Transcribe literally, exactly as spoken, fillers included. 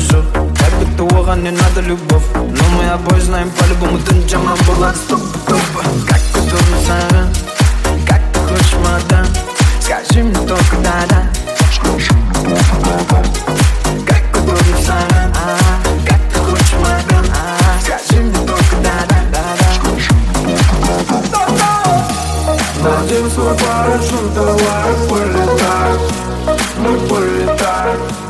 хорошо. Как будто уха не надо любовь. Но мы обои знаем по-любому, ты ничем нам была стоп-топа. Как удобно, Сара, как ты хочешь, мадам? Скажи мне только да-да. Как удобно, Сара, как ты хочешь, мадам? Скажи мне только да-да-да-да. Дадим свой парашют, давай полетаем. Мы полетаем.